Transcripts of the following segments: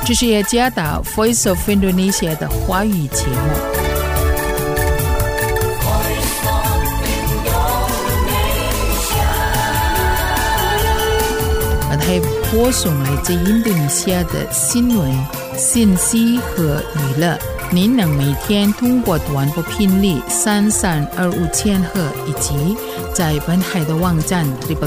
这是雅加达 Voice of Indonesia 的华语节目。它播送来自印度尼西亚的新闻、信息和娱乐。您能每天通过短波频率3325千赫以及在本台的网站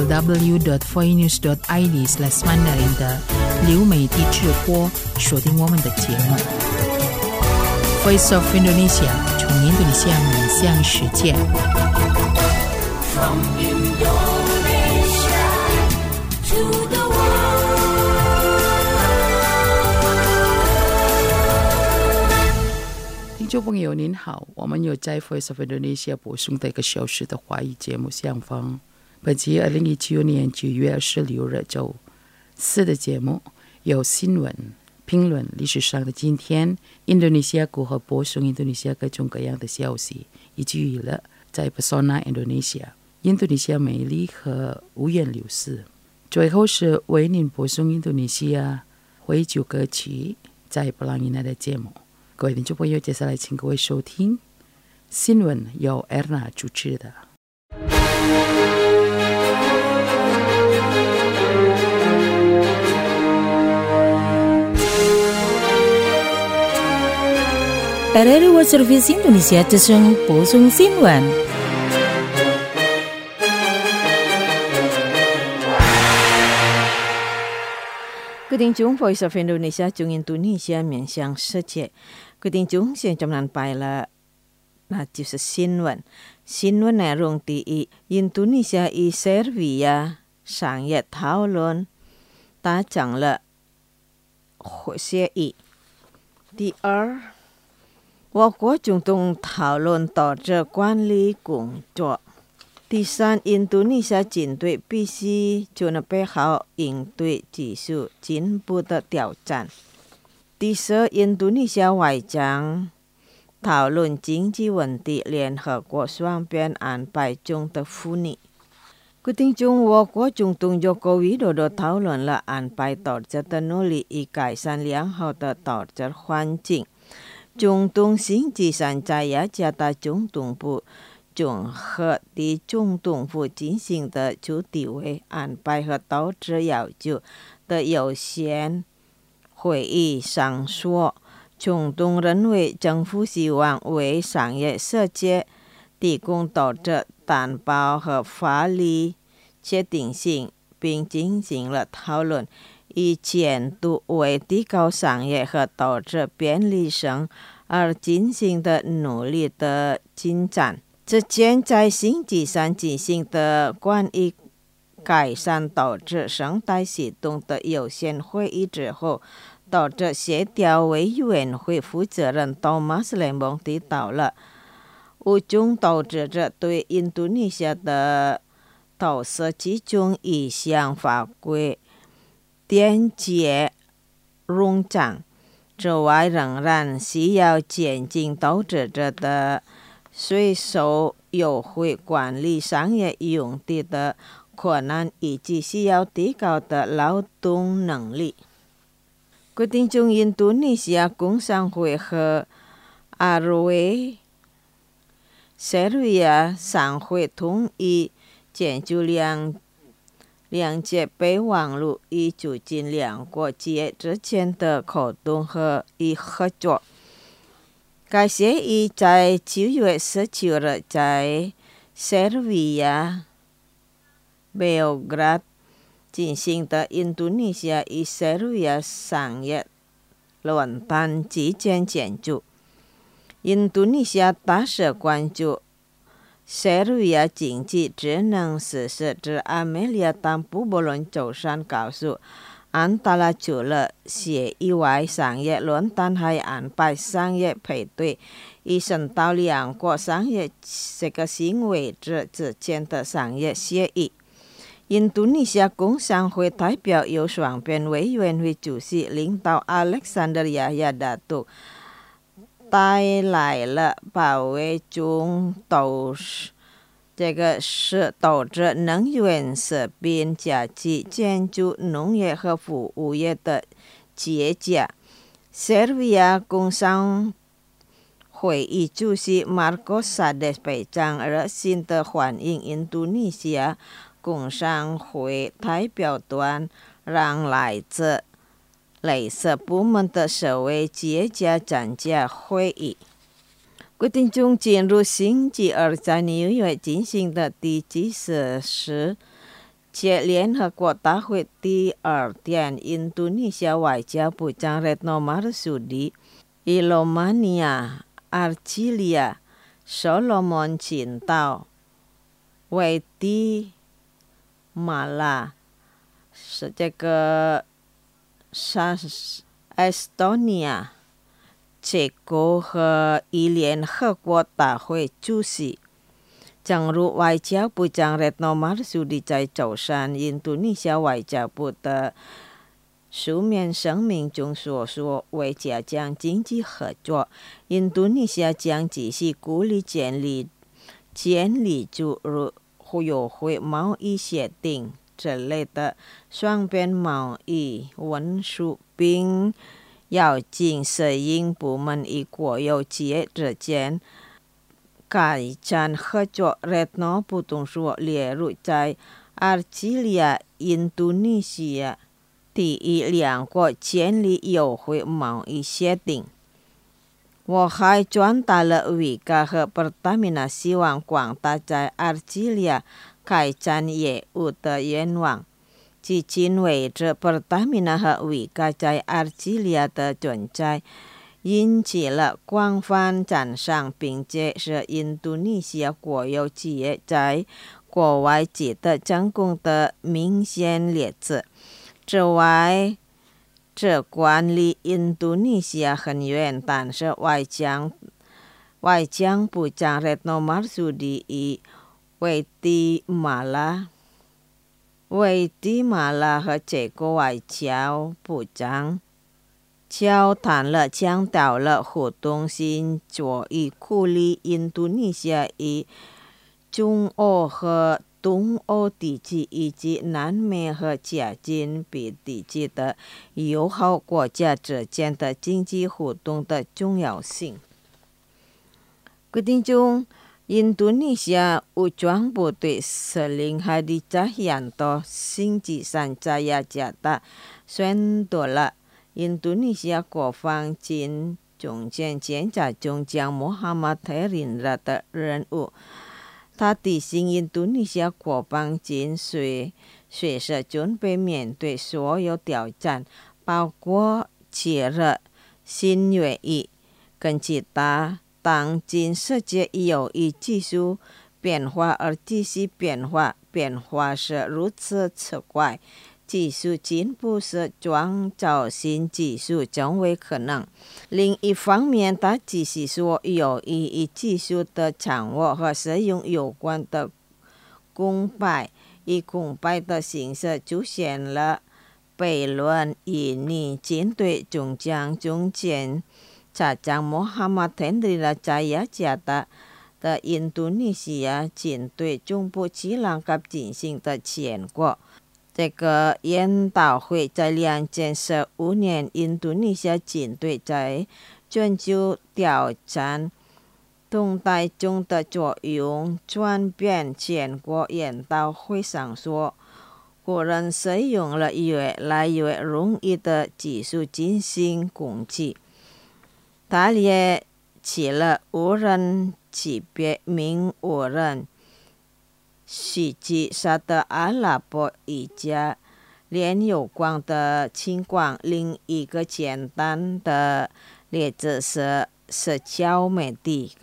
www.voinews.id/mandarin 的流媒体直播收听我们的节目。Voice of Indonesia 从印度尼西亚面向世界。From Indonesia to the听众朋友您好，我们有在 Voice of Indonesia 播送的1个小时的华语节目相逢。本期2019年9月26日周4的节目有新闻、评论历史上的今天、印度尼西亚如何播送印度尼西亚各种各样的消息，以及娱乐在 Pesona Indonesia 印度尼西亚美丽和五颜六色。最后是为您播送印度尼西亚回旧歌曲在布朗伊娜的节目。各位听众朋友，接下来请各位收听新闻，由 Erna 主持的。 RRI World Service Indonesia 之声播送新闻。各位听众 Voice of Indonesia 从印度尼西亚面向世界。各位听众，现在咱拜了，那就是新闻。新闻内容第一，印度尼西亚与塞尔维亚商业讨论达成了协议。第二，我国总统讨论导致管理工作。第三，印度尼西亚军队必须准备好应对技术进步的挑战。第四，印度尼西亚外长讨论经济问题，联合国双边安排中的妇女。各位听众，我国总统Joko Widodo讨论了安排导致的努力，以改善良好的导致环境。总统星期三在雅加达总统府综合的总统府进行的主题为安排和导致要求的有限会议上说，总统认为政府希望为商业世界提供导致担保和法律确定性，并进行了讨论，以监督为提高商业和导致便利性而进行的努力的进展。之前在星期三进行的关于改善导致生态系统的有限会议之后，导致协调委员会负责人 Thomas Lembong 提到了五种导致者对印度尼西亚的投资集中一项法规电解冗长之外，仍然需要减轻导致者的税收优惠、管理商业用地的困难，以及需要提高的劳动能力。各位听众，印度尼西亚工商会和RW塞尔维亚商会同意建筑两节备忘录，以促进两国企业之间的沟通和合作。该协议在9月17日在塞尔维亚 Belgrade 进行的印度尼西亚与塞尔维亚商业论坛期间签署。印度尼西亚大使关注塞尔维亚经济智能实施之阿梅利亚当布伯伦周三告诉安达拉，除了协议外，商业论坛还安排商业配对，以渗透两国商业这个行为之间的商业协议。印度尼西亚工商会代表由双边委员会主席领导 Alexander Yahya Datuk 带来了保卫中这个是导致能源、食品、家具、建筑、农业和服务业的企业家。 塞尔维亚工商会议主席 Marcos Sades 北张热心地欢迎印度尼西亚工商会代表团让来自类似部门的首位企业家参加会议。决定中进入星期二在纽约进行的第70届联合国大会第二天，印度尼西亚外交部长 Retno Marsudi 以罗马尼亚、阿尔及利亚、所罗门群岛、危地马拉、这个Estonia、捷克和以联合国大会主席。正如外交部长 Retno Marsudi 在舟山印度尼西亚外交部的书面声明中所说，为加强经济合作，印度尼西亚将继续鼓励建立诸如互友会贸易协定之类的双边贸易文书，并要紧适应部门与国有企业之间改善合作。 Retno 不动说，例如在阿尔及利亚、印度尼西亚第一两国建立友会贸易协定。我还转达了维加和Pertamina希望广大在阿尔及利亚开展业务的愿望。至今为止，Pertamina和维加在阿尔及利亚的存在引起了广泛赞赏，并且是印度尼西亚国有企业在国外取得成功的明显例子。此外，这关离印度尼西亚很远，但是外交部长 Retno Marsudi 与危地马拉和捷克外交部长交谈了，强调了互动性，作以鼓励印度尼西亚与中欧和东欧地区以及南美和加金比地区的友好国家之间的经济互动的重要性。决定中，印度尼西亚武装部队司令Hadi Cahyanto星期三在雅加达宣读了印度尼西亚国防军总检察总长Muhammad Tharindra 的任务。他提醒印度尼西亚国防军随时准备面对所有挑战，包括切热、新锐役跟其他当今世界由于技术变化而继续变化是如此奇怪，技术进步时创造新技术将为可能。另一方面，他继续说，由于与技术的掌握和使用有关的公败，以公败的形式出现了悖论。印尼军队总检察长Muhammad Tharindra 在雅加达的印度尼西亚军队中部吉兰卡进行的全国这个研讨会，在2015年，印度尼西亚军队在全球挑战动态中的作用转变全国研讨会上说，国人使用了越来越容易的技术进行攻击。他也起了无人级别名无人袭击沙特阿拉伯一家链有关的情况。另一个简单的例子是社交媒体，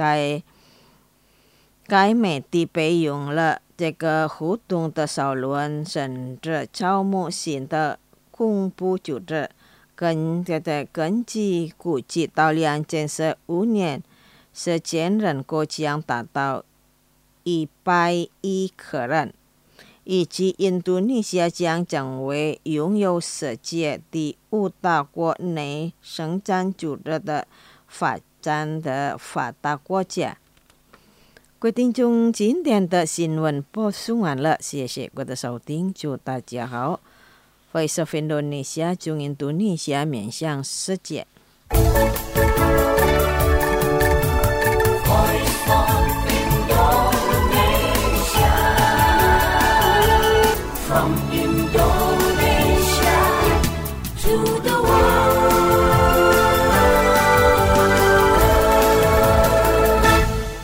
该媒体被用了这个互动的讨论，甚至招募新的恐怖组织。根据估计，到2015年，世界人口将达到100亿个人，以及印度尼西亚将成为拥有世界第5大国内生产组织的发展的发达国家。决定中今天的新闻播送完了，谢谢各位的收听，祝大家好。Voice of Indonesia 中印度尼西亚面向世界。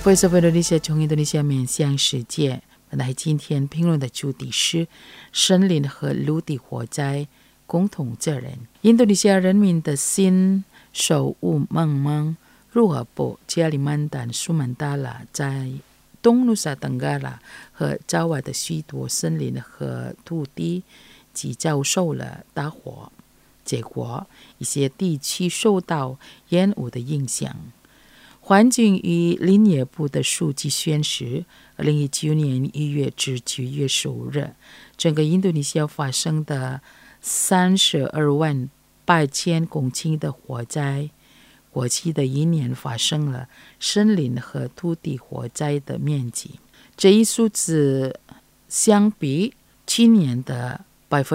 Voice of Indonesia 从印度尼西亚面向世界。本来今天评论的主题是森林和陆地火灾共同责任。印度尼西亚人民的新手务梦梦如何把加里曼丹、苏门答腊在东努萨登嘎拉和郊外的许多森林和土地及遭受了大火，结果一些地区受到烟雾的影响。环境与林业部的数据显示，2019年1月至9月15日，整个印度尼西亚发生的32万8千公顷的火灾，过去的一年发生了森林和土地火灾的面积。这一数字相比去年的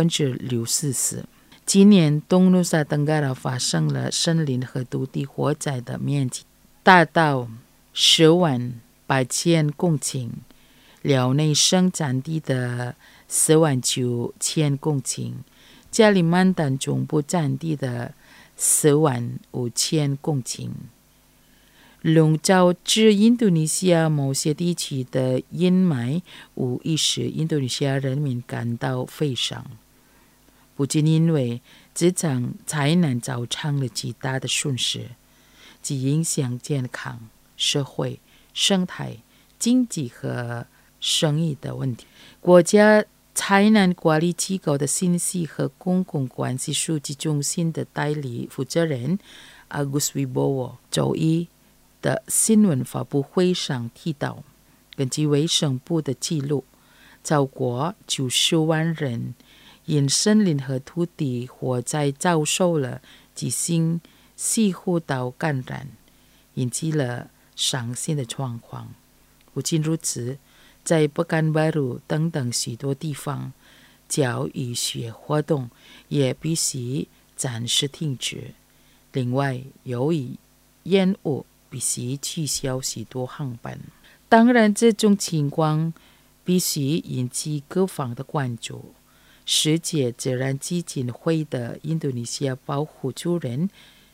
64%。今年东努萨登嘎拉发生了森林和土地火灾的面积达到10万8千公顷，辽内生产地的4万9千公顷，加里曼丹中部占地的4万5千公顷。笼罩至印度尼西亚某些地区的阴霾无疑使印度尼西亚人民感到悲伤，不仅因为这场灾难造成了极大的损失，及影响健康、社会、生态、经济和生意的问题。国家灾难管理机构的信息和公共关系数据中心的代理负责人 Agus Wibowo 周一的新闻发布会上提到，根据卫生部的记录，超过90万人因森林和土地火灾遭受了急性吸呼道感染，引起了伤心的状况。不仅如此，在北干巴鲁等等许多地方，教育学活动也必须暂时停止。另外，由于烟雾，必须取消许多航班。当然，这种情况必须引起各方的关注。世界自然基金会的印度尼西亚保护主任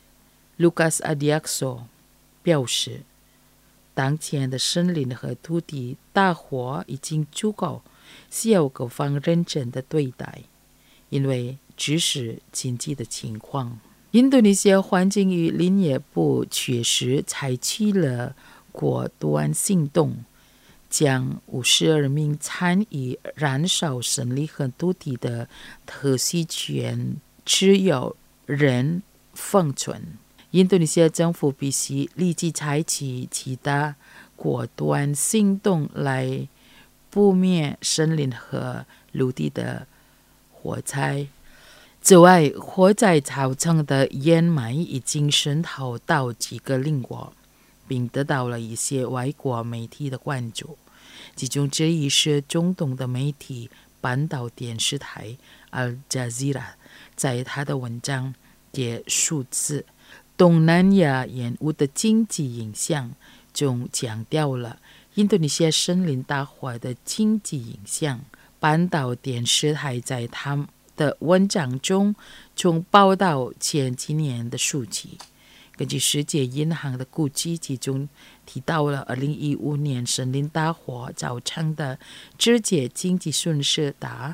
Lukas Adiakso 表示，当前的森林和土地大火已经足够，需要各方认真的对待，因为这是紧急的情况。印度尼西亚环境与林业部确实采取了果断行动，将52名参与燃烧森林和土地的特许权持有人封存。印度尼西亚政府必须立即采取其他果断行动来扑灭森林和陆地的火灾。此外，火灾造成的烟霾已经渗透到几个邻国，并得到了一些外国媒体的关注。其中之一是中东的媒体半岛电视台 Al Jazeera 在他的文章也数次东南亚烟雾的经济影响中强调了印度尼西亚森林大火的经济影响。半岛电视台在他的文章中报道前几年的数据。根据世界银行的估计，其中提到了2015年森林大火造成的直接经济损失达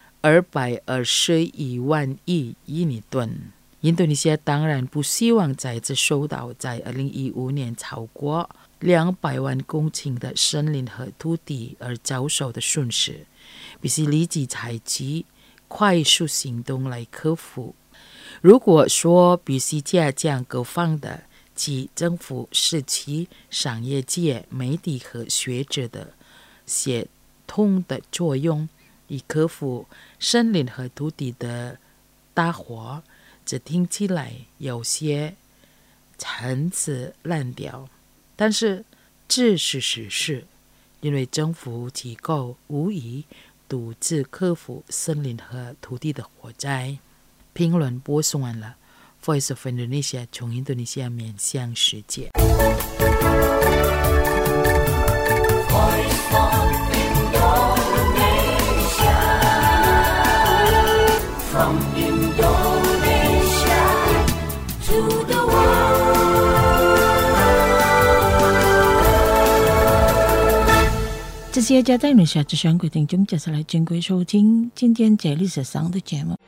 221万亿印尼盾。印度尼西亚当然不希望再次受到在2015年超过200万公顷的森林和土地而遭受的损失，必须立即采取快速行动来克服。如果说必须加强各方的及政府、社区、商业界、媒体和学者的协同的作用，以克服森林和土地的大火，这听起来有些陈词滥调，但是这是事实，因为政府机构无疑独自克服森林和土地的火灾。评论播送完了。Voice of Indonesia 从印度尼西亚面向世界。Voice of Indonesia, from Indonesia to the world. 这些家在你下之上各位听众，接下来经过收听今天这历史上的节目。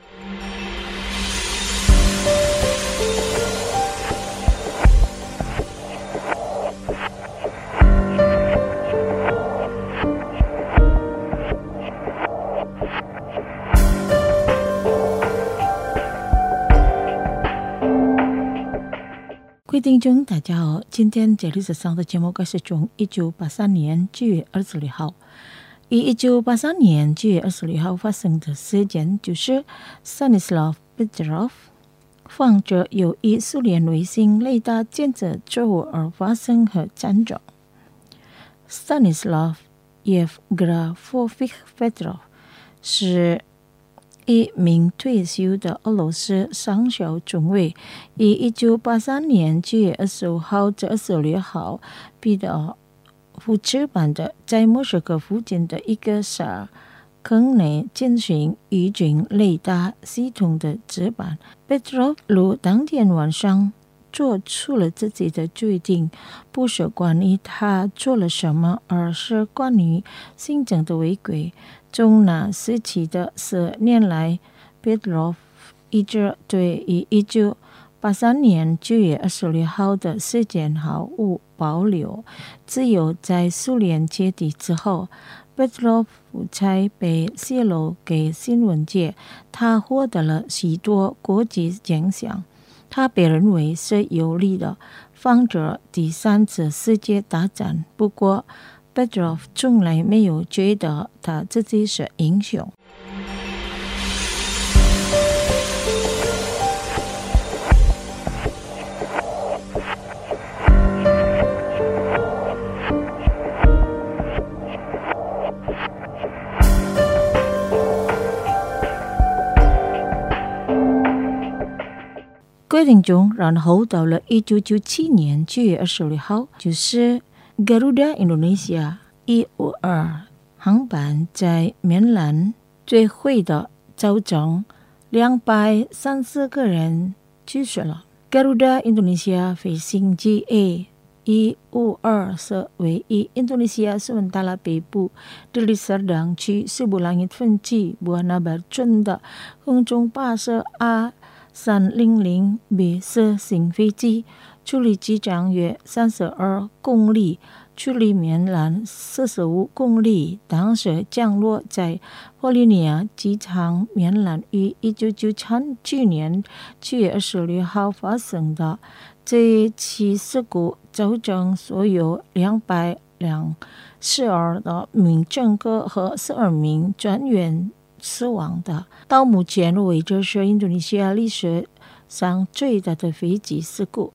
各位听众大家好，今天这历史上的节目开始从1983年7月26号。于1983年7月26号发生的事件就是 Stanislav Petrov 放着由于苏联卫星雷达监测错误而发生核战争。Stanislav Yevgrafovich Petrov 是一名退休的俄罗斯上校中尉，于1983年7月25号至26号彼得夫值班的在莫斯科附近的一个沙坑内进行预警雷达系统的值班。Petrov 如当天晚上做出了自己的决定，不是关于他做了什么，而是关于行政的违规。从那时起的10年来， Petrov 一直对于1983年9月26号的事件毫无保留。只有在苏联解体之后， Petrov 才被泄露给新闻界，他获得了许多国际奖项。他被认为是有力的防止第三次世界大战，不过 Petrov 从来没有觉得他自己是英雄。各位听众，然后到了1997年7月26号，就是 Garuda Indonesia 152航班在棉兰坠毁的，造成230个人去世了。Garuda Indonesia 飞行机 A152 是位于印度尼西亚sementara北部Deli Serdang区西部langit分区Buana Barat的空中巴士 A300B 是新飞机，距离机场约32公里，距离棉兰45公里。当时降落在波利尼亚机场棉兰于1997年7月26号发生的。这一起事故造成所有242的名乘客和12名专员死亡的。到目前为止是印度尼西亚历史上最大的飞机事故。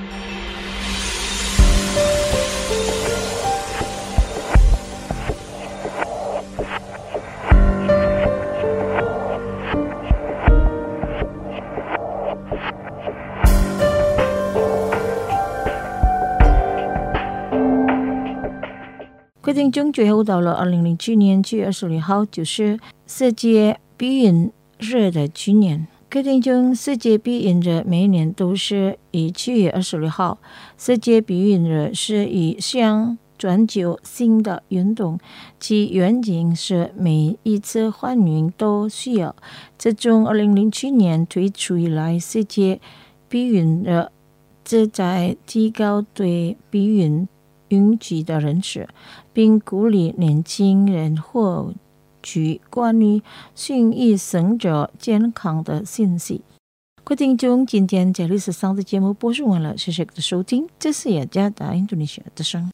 各位听众，最后到了2007年7月26号，就是世界避孕日的纪念。各位听众，世界避孕日每年都是于7月26号。世界避孕日是一项全球性的运动，其原因是每一次怀孕都需要。自从2007年推出以来，世界避孕日旨在提高对避孕允许的认识，并鼓励年轻人获取关于性与生者健康的信息。各位听众，今天这历史上的节目播送完了，谢谢各位的收听，这是雅加达印度尼西亚的声。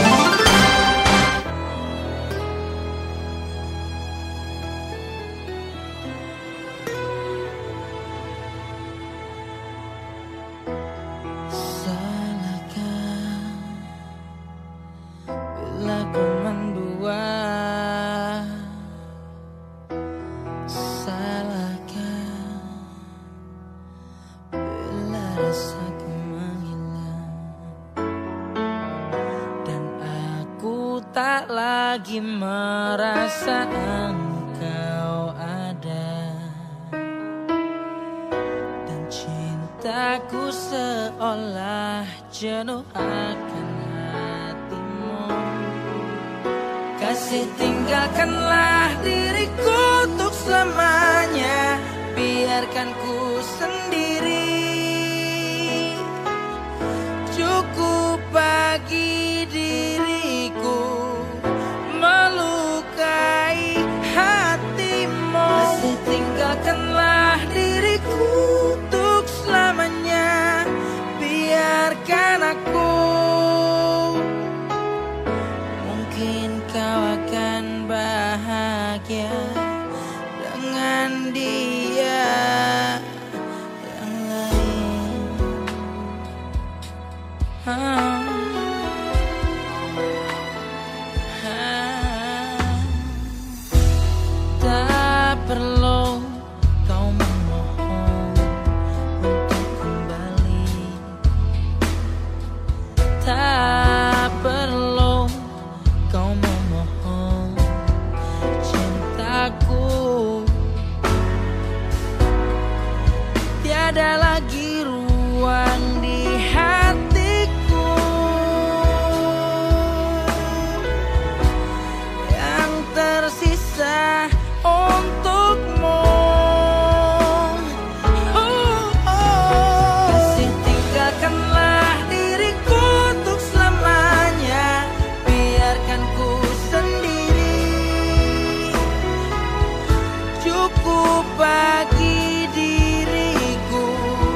Tak lagi merasa engkau ada, dan cintaku seolah jenuh akan hatimu. Kasih tinggalkanlah diriku untuk selamanya, biarkan ku sendiri. Cukup bagi diriku melukai hatimu. Kasih tinggalkanlah diriku untuk selamanya, biarkan aku. Mungkin kau akan bahagia dengan dia yang lain. Tak perlu kau memohon untuk kembali. Tak perlu kau memohon cintaku. Tiada lagi ruang di hatiku yang tersisa untukmu. Kasih tinggalkanlah diriku untuk selamanya, biarkan ku sendiri. Cukup bagi diriku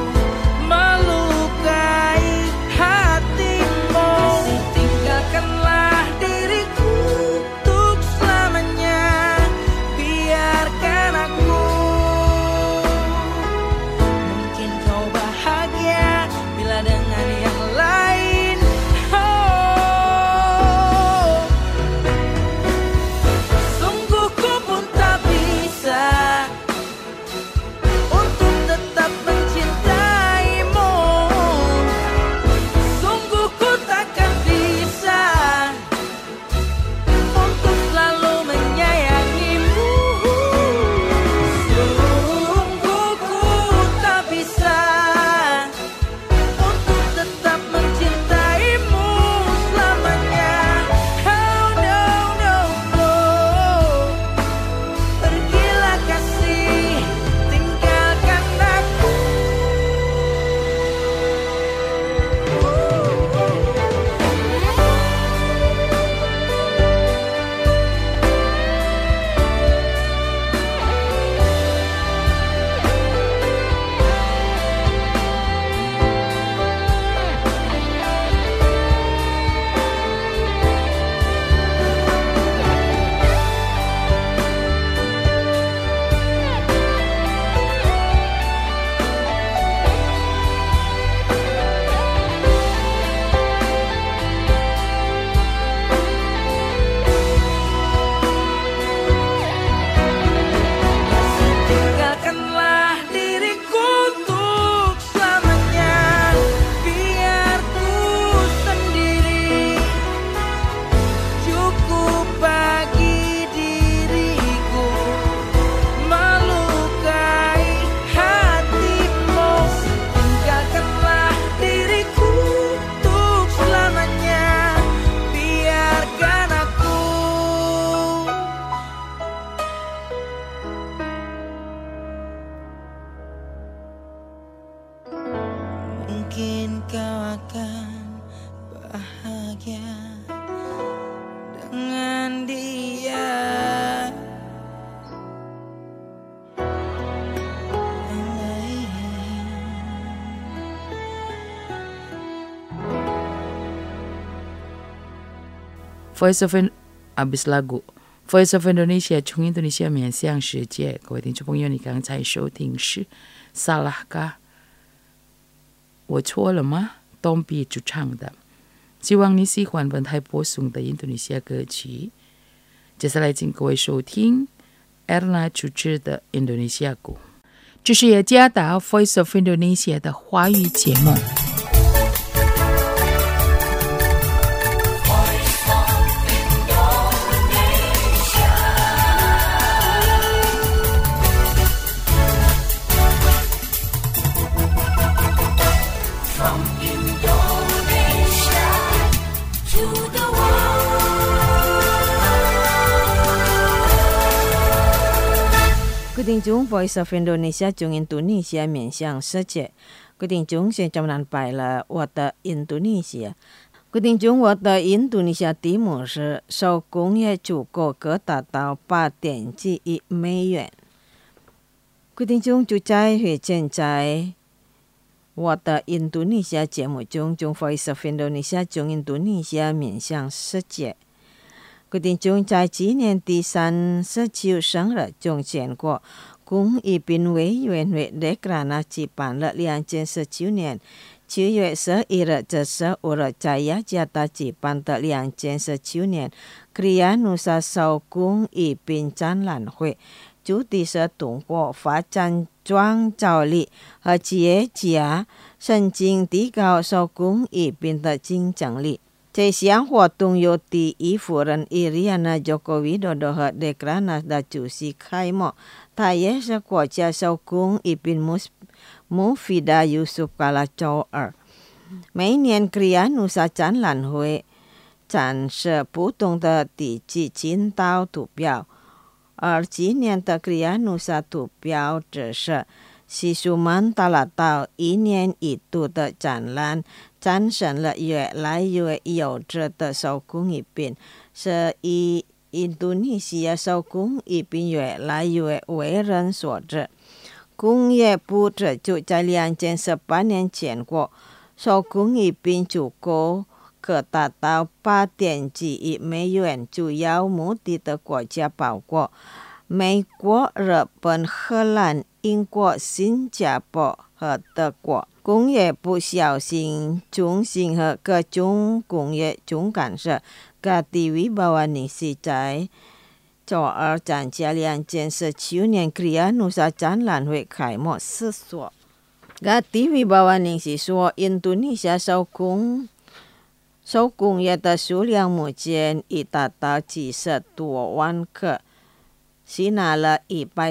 melukai hatimu. Kasih tinggalkanlah diriku untuk selamanya, biarkan aku. Mungkin kau bahagia bila dengan yang lain. Sungguh ku pun tak bisa untuk tetap mencintaimu. Sungguh ku takkan bisa untuk selalu menyayangimu. Sungguh ku tak bisa untuk tetap mencintaimu selamanya. Oh no, no, no. Pergilah kasih, tinggalkan aku. Tinggalkanlah diriku untuk selamanya, biar ku sendiri. Cukup bagi diriku melukai hatimu. Tinggalkanlah diriku untuk selamanya, biarkan aku. Mungkin kau akan bahagia dengan dia yang lain. Voice of abis lagu Voice of Indonesia 从印度尼西亚面向世界。各位听众朋友，你刚才收听是 Salahkah 我错了吗？东比主唱的。希望你喜欢本台播送的印度尼西亚歌曲。接下来请各位收听 Erna 主持的印度尼西亚鼓。这是雅加达 Voice of Indonesia 的华语节目。 Indonesia to the world. Quý聽眾 Voice of Indonesia 中印度尼西亞面向世界。quý聽眾現在南拜了我的印度尼西亞。quý聽眾我的印度尼西亞地目是受工業足夠可達到8.幾億美元。quý聽眾就在會見在我的印度尼西亞節目中 Voice of Indonesia 中印度尼西亞面向世界。quý聽眾在今年第39生日中見過公益兵委員會Dekranasda舉辦了2019年7月11日至15日在雅加達舉辦的2019年 Kriya Nusa 受公益兵展覽會，主題是通過發展創造力和企業家曾經提高受公益兵的競爭力。這項活動由第一夫人Iryana Joko Widodo 和 Dekranasda 主席開幕，他也是國家受公益兵Mufidah Yusuf Kala Chowdhury。每年 Kriya Nusa 展覽會展示不同的地區青島圖標，而今年的 Kriya Nusa 圖標只是Sisu Mantala島一年一度的展覽，展現了越來越優質的受公益兵，是以印度尼西亞受公益兵越來越為人所知。工業部這就在2018年前過，受公益兵足夠可達到8.幾億美元，主要目的的國家包括美國、日本、荷蘭、英國、新加坡和德國。工業部小型中心和各種工業總幹事Gati Wibawaningsih在周二參加2019年 Kriya Nusa 展覽會開幕式說。Gati Wibawaningsih說，印度尼西亞手工業的數量目前已達到70多萬個，吸納了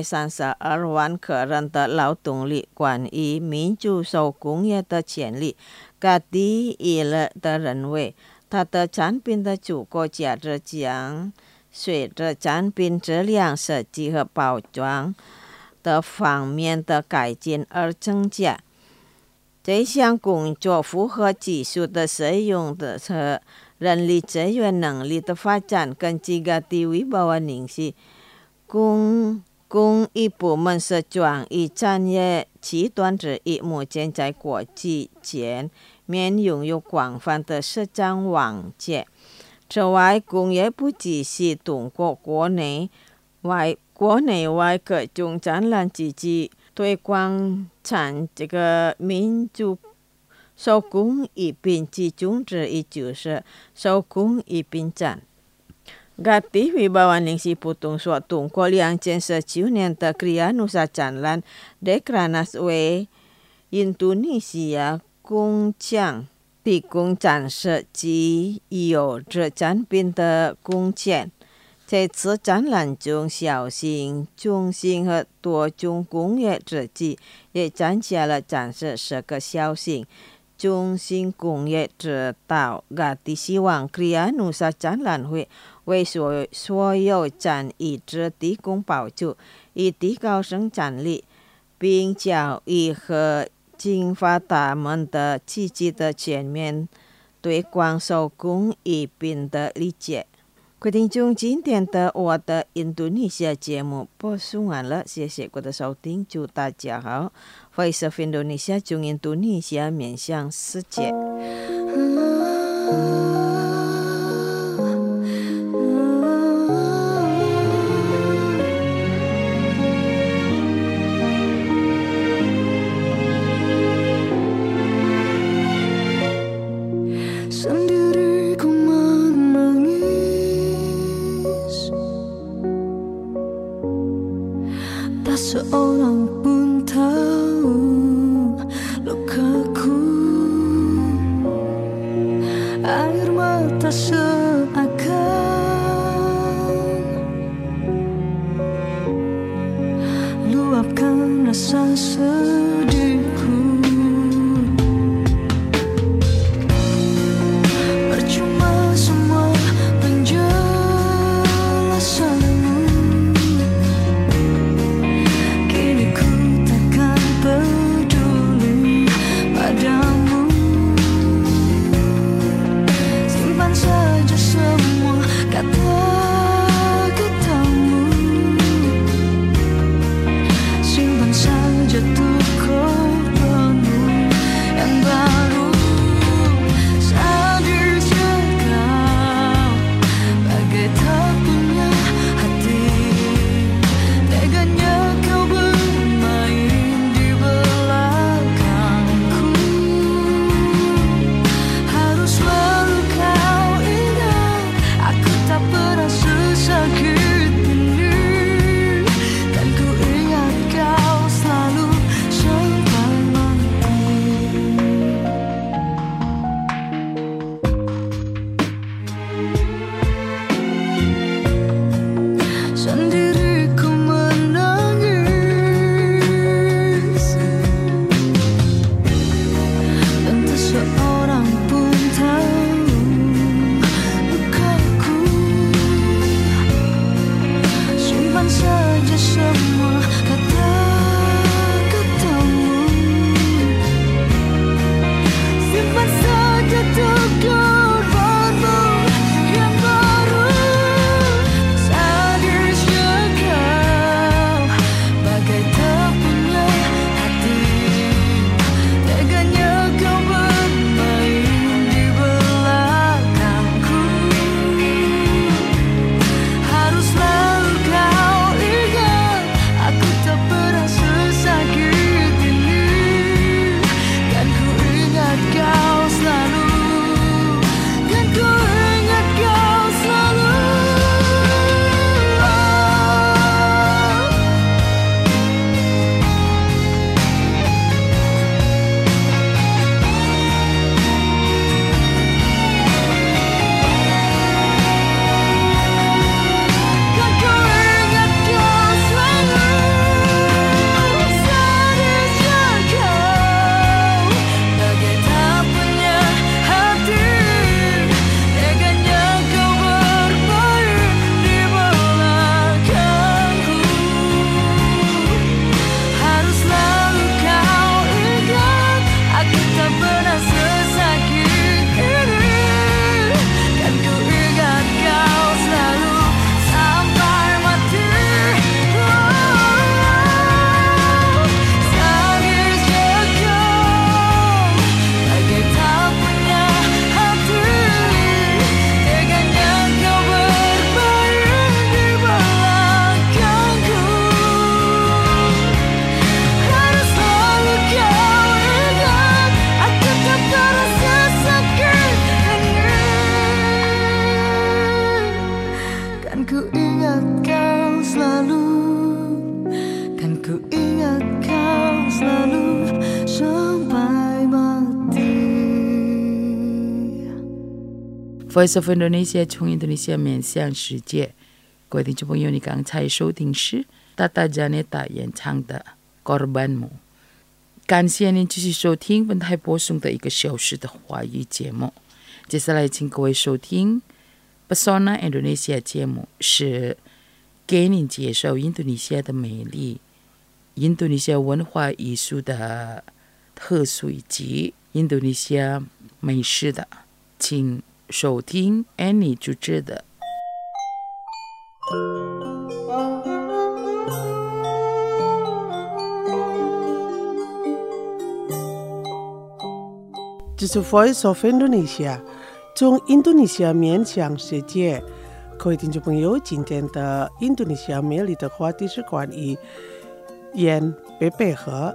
132萬個人的勞動力。關於民主手工業的潛力，Gati Wibawaningsih的認為，它的產品的足夠價值將隨着產品質量、設計和包裝的方面的改進而增加。這項工作符合技術的使用的和人力資源能力的發展。根據Gati Wibawaningsih，工藝部門是專業產業期端之一，目前在國際間面擁有廣泛的市場網結。此外，工業部繼續通過國內外各種展覽積極推廣這個民族手工藝品，其中之一就是手工藝品展。Gati Wibawaningsih補充說，通過2019年的 Kriya Nusa 展覽，Dekranasda 為印度尼西亞工匠提供展示及優質產品的貢獻。這次展覽中，小型中心和多種工業之際也參加了展示10個小型中心工業之島。Gati希望 Kriya Nusa 展覽會為所有展業者提供幫助，以提高生產力，並教育和激發他們的積極的全面對廣受工藝品的理解。quý聽眾，今天的我的印度尼西亞節目播送完了，謝謝各位的收聽，祝大家好。Voice of Indonesia 中印度尼西亞面向世界。 Seorang pun tahu lukaku, air ku ingat kau selalu, kan ku ingat kau selalu sampai mati. Voice of Indonesia 从印度尼西亚面向世界，各位听众朋友，你刚才收听是 Tata Janeta 演唱的《Korbanmu》。感谢您继续收听本台播送的1个小时的华语节目。接下来请各位收听 Pesona Indonesia 节目，是给您介绍印度尼西亚的美丽、印度尼西亚文化艺术的特殊以及印度尼西亚美食的，请收听 Annie 主持的。 这是 Voice of Indonesia 从印度尼西亚面向世界。各位听众朋友，今天的印度尼西亚美丽的话题是关于沿北北河。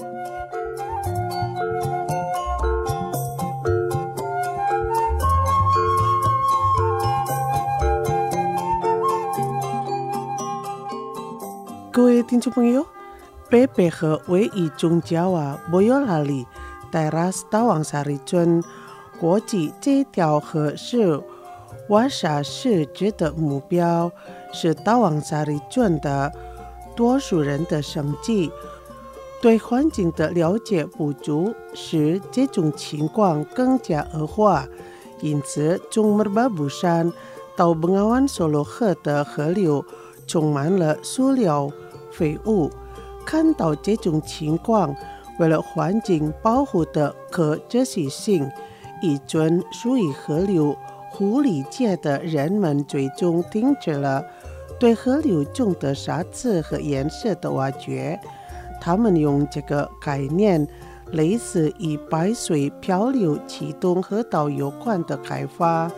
各位听众朋友，北北河位于中Jawa Boyolali Teras Tawang Sari 村，国际这条河是瓦萨市值的目标，是Tawang Sari 村的多数人的生计。对环境的了解不足，使这种情况更加恶化。因此，从Merbabu山到Bengawan Solo河的河流充满了塑料废物。看到这种情况，为了环境保护的可持续性，一群属于河流护理界的人们最终停止了对河流中的沙子和颜色的挖掘。他们用这个概念，类似于白水漂流启动河道有关的开发。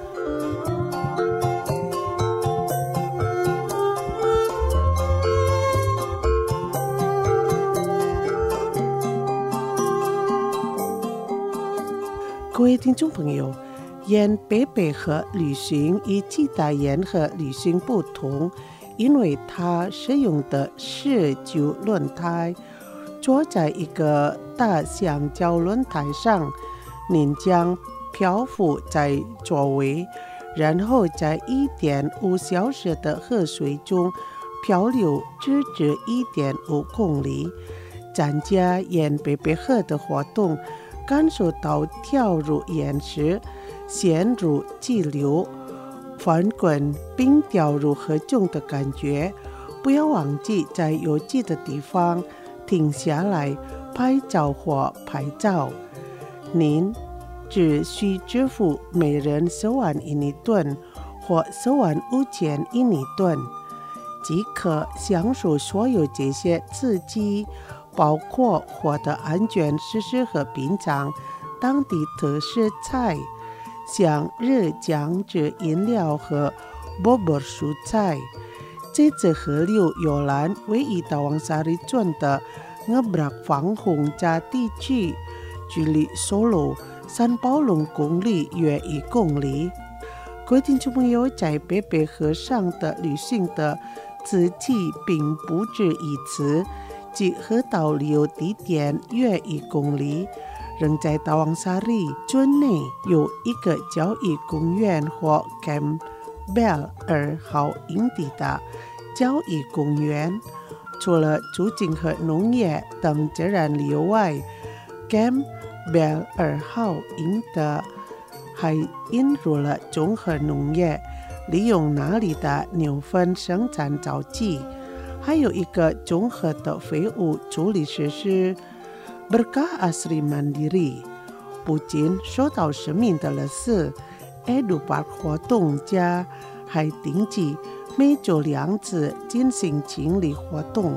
各位听众朋友，沿北北河旅行与其他沿河旅行不同，因为它使用的是旧轮胎。坐在一个大橡胶轮胎上，您将漂浮在周围，然后在 1.5 小时的河水中漂流直至 1.5 公里。参加沿北北河的活动，感受到跳入岩石、陷入激流、翻滚并掉入河中的感觉。不要忘记在有机的地方停下来拍照或拍照。您只需支付每人10万印尼盾或10万5千印尼盾，即可享受所有这些刺激，包括获得安全知识和品尝当地特色菜，像热姜汁饮料和bobor蔬菜。这次河流游览位于Tawang Sari 村的Ngebrak 防洪家地区，距离 Solo 3宝龙公里约1公里。各位听众朋友，在北北河上的旅行的字迹并不止一次，即河道旅游地点约1公里，仍在Tawang Sari 村内有一个郊野公园或 Camp Bell 2号营地的郊野公园。除了促进和农业等自然旅游外， Camp Bell 2号营地还引入了综合农业，利用那里的牛粪生产沼气，还有一个综合的废物处理设施。Berkah Asri Mandiri 不仅受到市民的乐视，Edu Park 活动家还定期每周2次进行清理活动。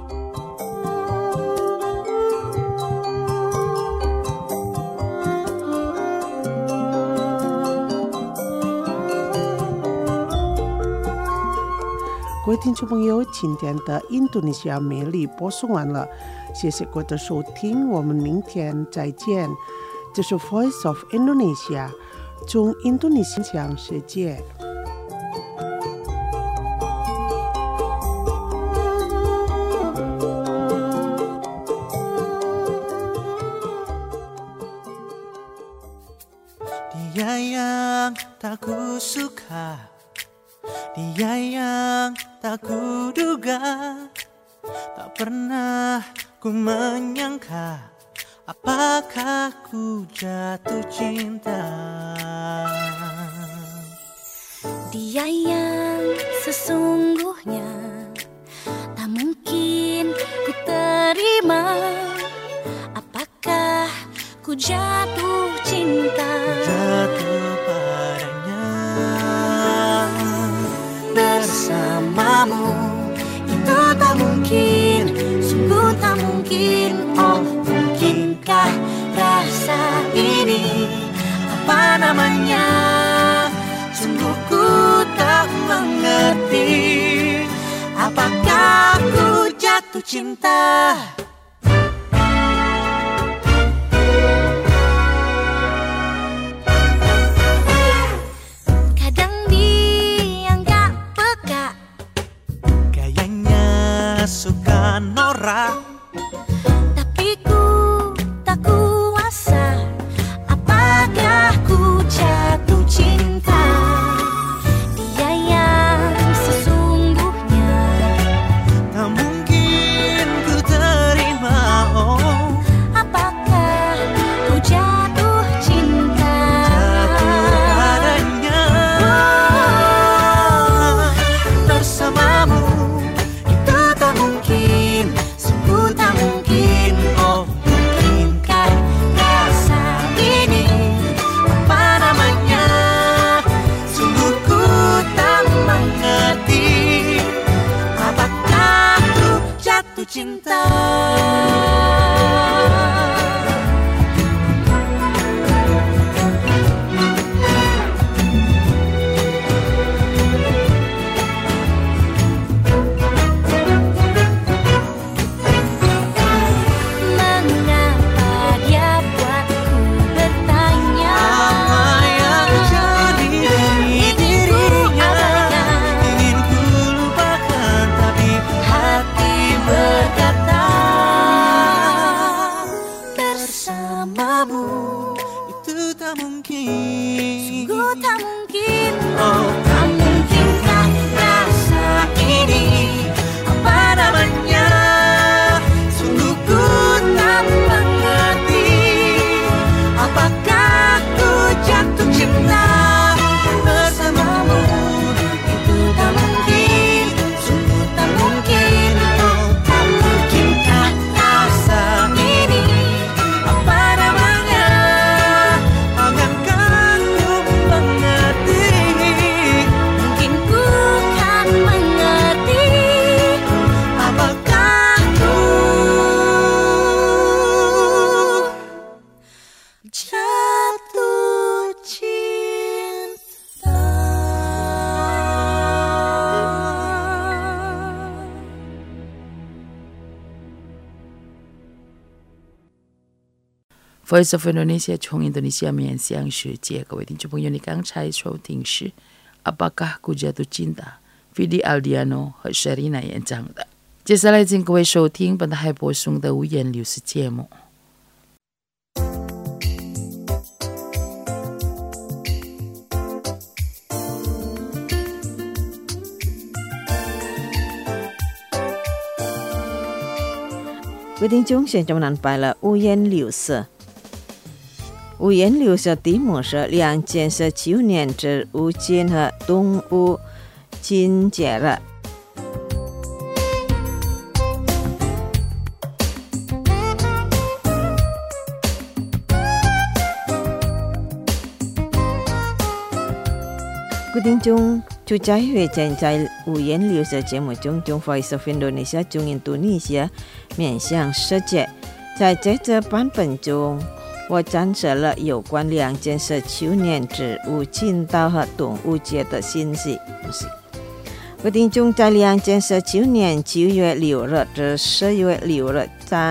各位听众朋友，今天的印度尼西亚美丽播送完了，谢谢各位的收听，我们明天再见。这是 Voice of Indonesia 从印度尼西亚向世界。 suka dia yang tak kuduga, tak pernah ku menyangka apakah ku jatuh cinta. Dia yang sesungguhnya tak mungkin ku terima. Apakah ku jatuh cinta? Jatuh padanya. Bersamamu itu tak mungkin, sungguh tak mungkin. Oh, mungkinkah rasa ini? Apa namanya? Sungguh ku tak mengerti. Apakah ku jatuh cinta? Kadang dia nggak peka, Gayanya suka norak, tapi ku tak kuasa. Apakah ku jatuh cinta? Dia yang sesungguhnya tak mungkin ku terima. Oh, apakah ku jatuh cinta? jatuh padanya. Bersamamu itu tak mungkin, sungguh tak mungkin. Oh, mungkinkah rasa ini? Apa namanya? Sungguh ku tak mengerti. Apakah ku jatuh cinta? Mengapa dia buatku bertanya? Apa yang jadi dari dirinya? Ingin ku lupakan, tapi hati berkata, bersamamu itu tak mungkin. Sungguh tak mungkin. Oh, Tak mungkinkah rasa ini? apa namanya? Sungguh ku tak mengerti. Apakah ku jatuh cinta? Bersamamu itu tak mungkin, sungguh tak mungkin. Oh, tak mungkinkah rasa ini? Apa namanya? Akankah ku mengerti? Mungkin ku kan mengerti. Apakah ku jatuh cinta? Voice of Indonesia 从印度尼西亚面向世界，各位听众朋友，你刚才收听是 Apakah Ku Jatuh Cinta Vidi Aldiano 和 Sherina 演唱的。接下来请各位收听本台播送的五言六字节目。 各位听众，现在我们摆了五颜六色。五颜六色题目是2019年至乌金和动物金节日。各位听众，就在会在五颜六色节目中，Voice of Indonesia 中印度尼西亚面向世界。在这个版本中，我展示了有关2019年至乌金岛和动物节的信息。各位听众，在2019年9月6日至10月6日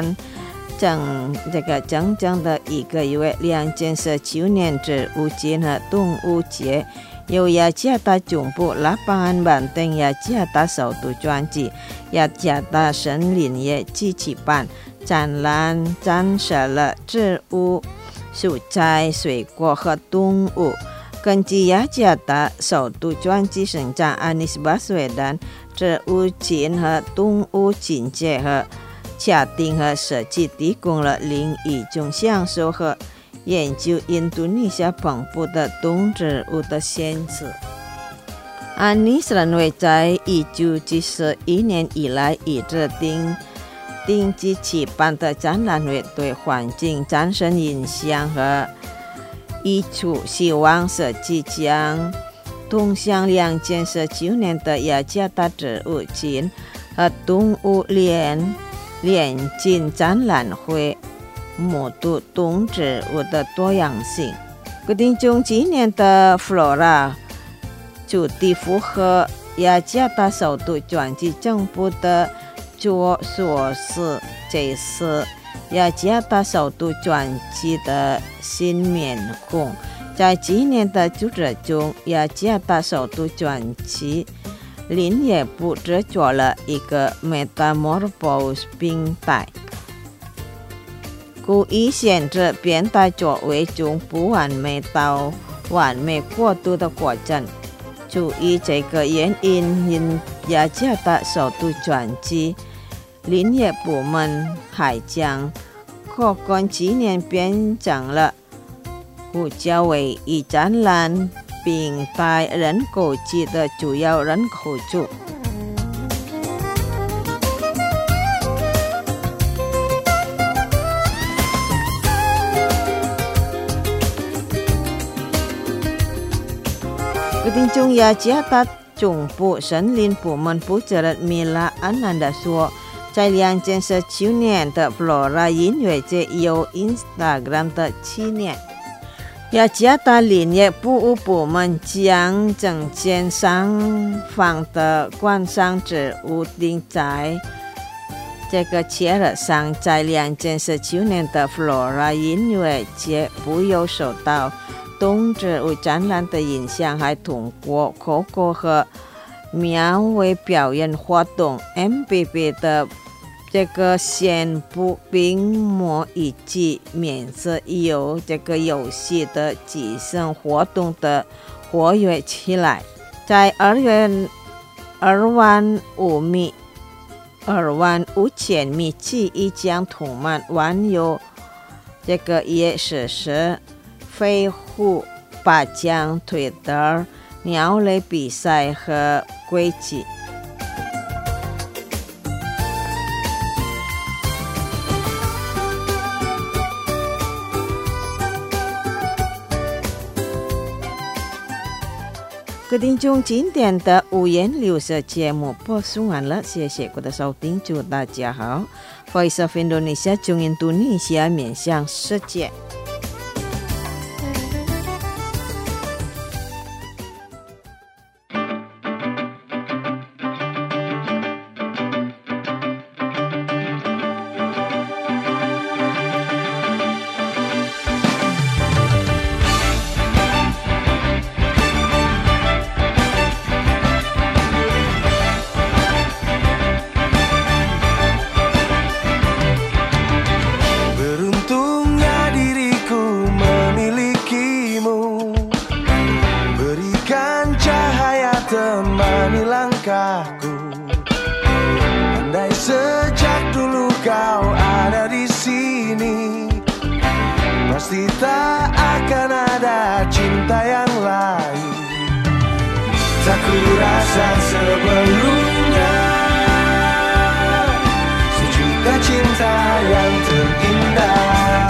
整整的一个月，2019年至乌金和动物节。由雅加达总部lapangan Banteng雅加达首都专辑雅加达森林业机器办展览展示了植物、蔬菜、水果和动物， 根据雅加达首都专机省长安尼斯巴斯韦丹这屋前和东屋警戒和卡丁和设计提供了01种享受和研究印度尼西亚蓬勃的动植物的限制。安尼斯认为在1971年以来一直定期举办的展览会对环境产生影响和益处，希望设计将通向2019年的雅加达植物节和动物联进展览会目睹动植物的多样性。决定将今年的 Flora 主题符合雅加达首都专机政府的做所示，这是雅加达首都专机的新面孔。在今年的主旨中，雅加达首都专机林业部制作了一个 Metamorphose 冰带，故意选择冰带作为从不完美到完美过渡的过程。注意这个原因，雅加达首都专机林业部门还将可供纪念变成了胡椒为以展览并带人口级的主要人口组。决定中雅加达总部森林部门负责人米拉安南达说，在2019年的 Flora 音乐节有 Instagram 的纪念。雅加达林业部门将整件上方的观赏植物钉在这个切尔上，在2019年的 Flora 音乐节不有受到动植物展览的影响，还通过口口和描绘表演活动 MPP 的这个宣布并模以及免费由这个游戏的集生活动的活跃起来。在2万5千米记忆将同满玩有这个也是飞虎拔将推的鸟类比赛和轨迹。决定中今天的五颜六色节目播送完了，谢谢各位的收听，祝大家好。Voice of Indonesia 中印度尼西亚面向世界。 temani langkahku. Andai sejak dulu kau ada di sini, pasti tak akan ada cinta yang lain. Tak kurasa sebelumnya sejuta cinta yang terindah.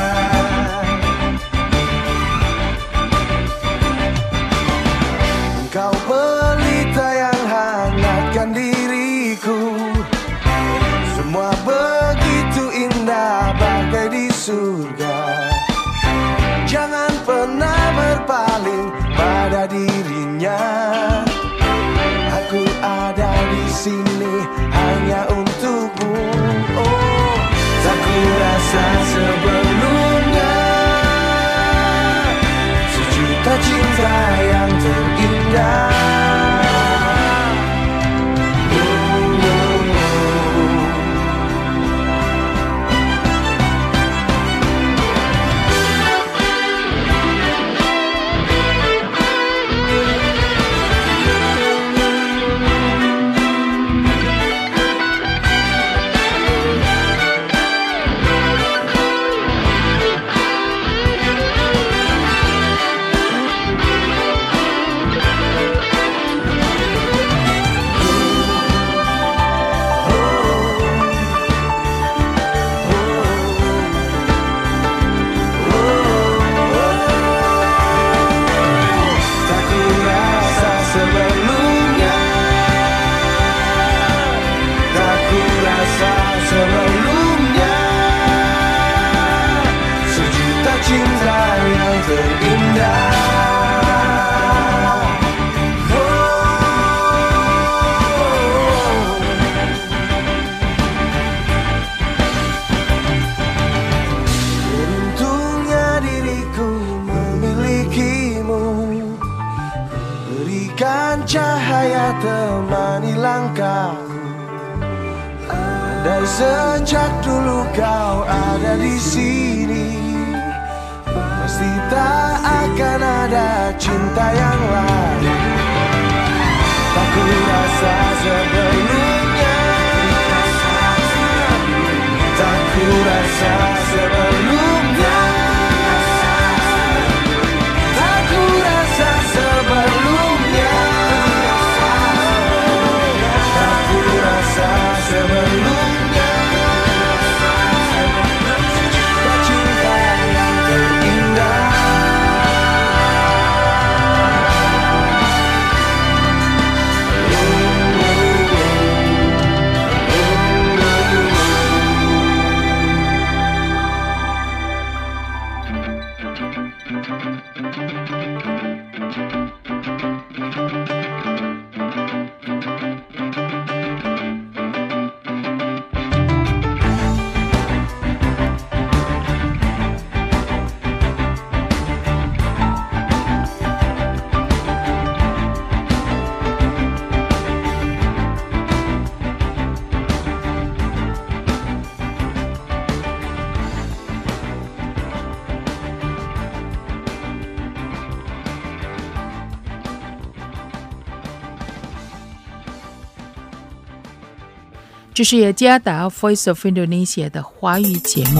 Engkau pelita yang hangatkan diriku, semua begitu indah bagai di surga. Jangan pernah berpaling pada dirinya. Aku ada di sini hanya untukmu. Oh, tak kurasa sebelumnya sejuta cinta yang terindah. menemani langkahku. Dari sejak dulu kau ada di sini, pasti tak akan ada cinta yang lain. Tak ku rasa sebelumnya, tak ku rasa sebelumnya, tak ku rasa sebelumnya, tak ku rasa sebelumnya. Cinta yang terindah. 这是雅加达 Voice of Indonesia 的华语节目。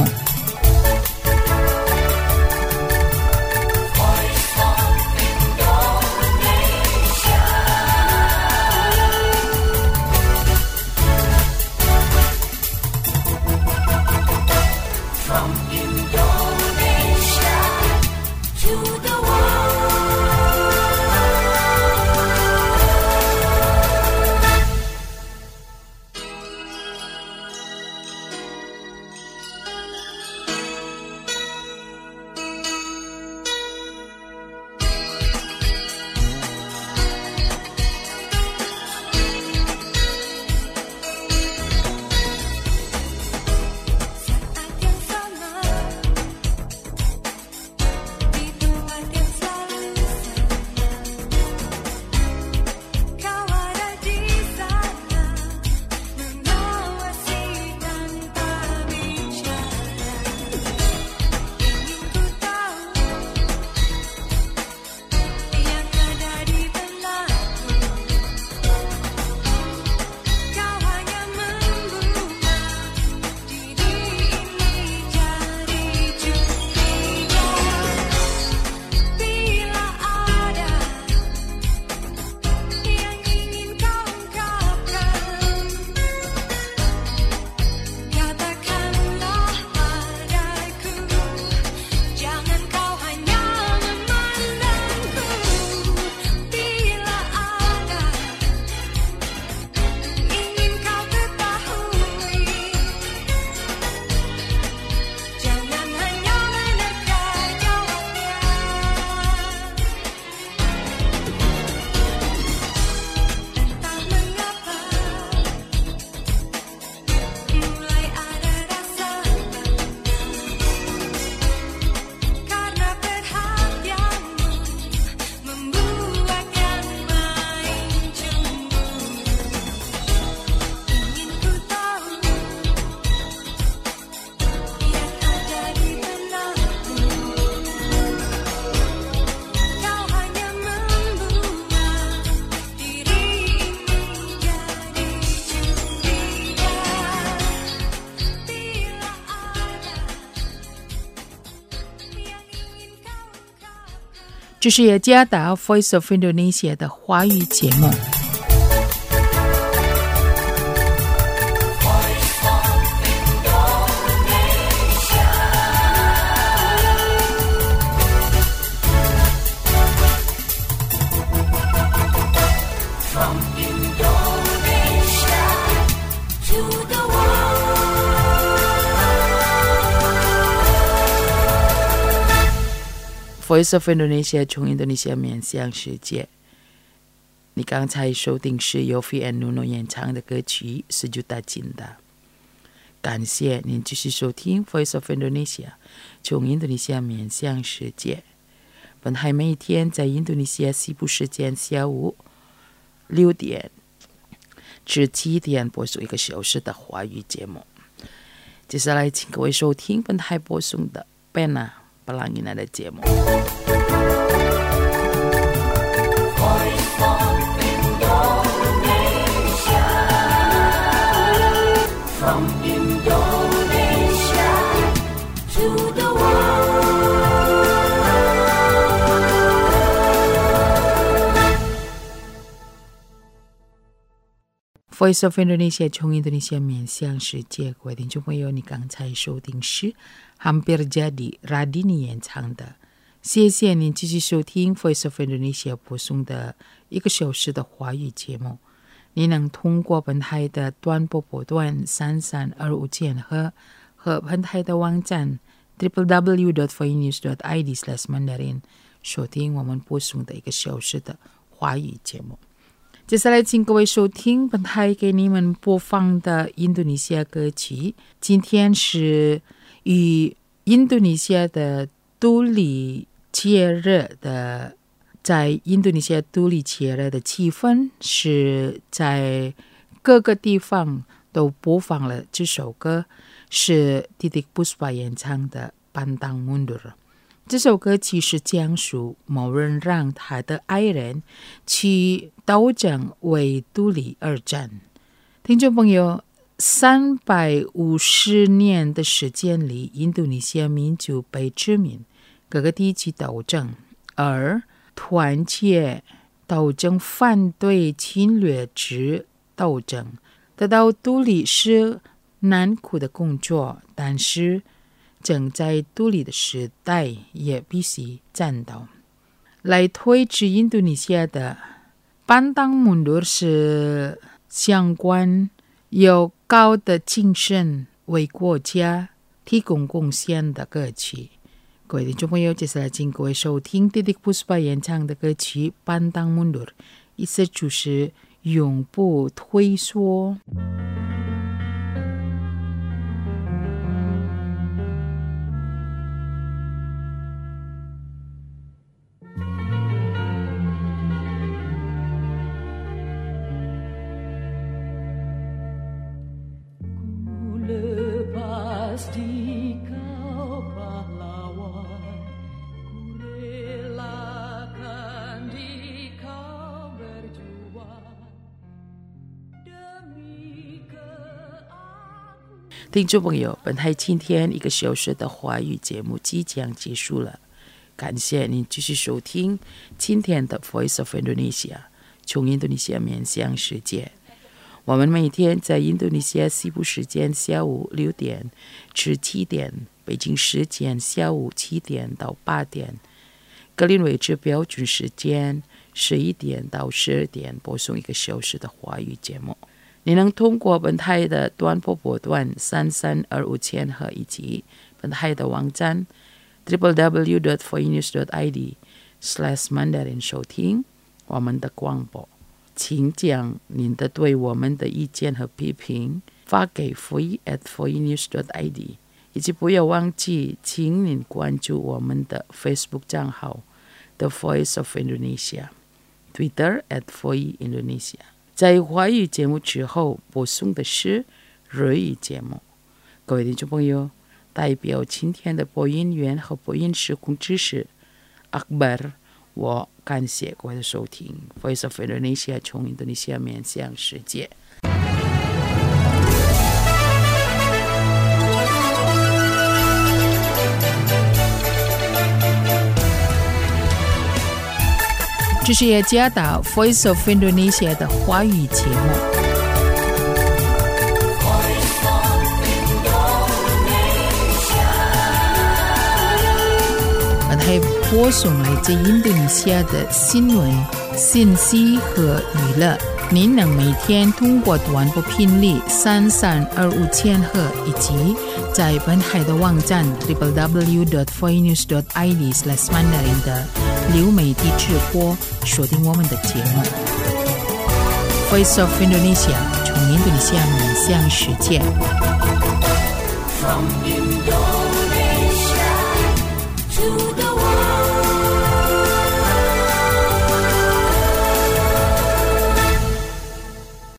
这是雅加达 Voice of Indonesia 的华语节目。Voice of Indonesia 从印度尼西亚面向世界。你刚才收听是由 Yofi and Nuno 演唱的歌曲《10 Juta Cinta》。感谢您继续收听 Voice of Indonesia 从印度尼西亚面向世界。本台每一天在印度尼西亚西部时间下午6点至7点播送1个小时的华语节目。接下来请各位收听本台播送的 Pena Pelangi 的节目。 From Indonesia to the world。Voice of Indonesia 从印度尼西亚面向世界，各位听众朋友，你刚才收听是 Hampir Jadi Radini 演唱的。谢谢您继续收听 Voice of Indonesia 播送的1个小时的华语节目。你能通过本台的短波波段3325千赫和本台的网站 www.voinews.id/mandarin 收听我们播送的1个小时的华语节目。接下来请各位收听本台给你们播放的印度尼西亚歌曲。今天是与印度尼西亚的独立节日的，在印度尼西亚独立节日的气氛是在各个地方都播放了这首歌，是 Titiek Puspa 演唱的 Pantang Mundur。这首歌其实讲述某人让他的爱人去斗争为独立而战。听众朋友，350年的时间里，印度尼西亚民族被殖民，各个地区斗争，而团结斗争反对侵略制斗争，得到独立是难苦的工作，但是正在独立的时代也必须战斗。来推迟印度尼西亚的 Pantang Mundur 是相关有高的精神为国家提供贡献的歌曲。各位听众朋友，接下来请各位收听 Titiek Puspa 演唱的歌曲 Pantang Mundur， 意思就是永不退缩。听众朋友，本台今天1个小时的华语节目即将结束了，感谢您继续收听今天的 Voice of Indonesia， 从印度尼西亚面向世界。我们每天在印度尼西亚西部时间下午6点至7点，北京时间下午7点到8点，格林威治标准时间11点到12点播送1个小时的华语节目。你能通过本台的短波波段3325千赫以及本台的网站 www.voinews.id/mandarin 收听我们的广播。请将您的对我们的意见和批评发给 voi@voinews.id， 以及不要忘记请您关注我们的 Facebook 账号 The Voice of Indonesia， Twitter @voiindonesia。在华语节目之后播送的是日语节目。各位听众朋友，代表今天的播音员和播音师控制师 Akbar， 我感谢各位的收听 Voice of Indonesia 从印度尼西亚面向世界。这是雅加达 Voice of Indonesia 的华语节目。本台播送来自印度尼西亚的新闻、信息和娱乐。您能每天通过短波频率3325千赫以及在本台的网站 www.voinews.id/mandarin 的流媒体直播收听我们的节目。Voice of Indonesia 从印度尼西亚面向世界。From Indonesia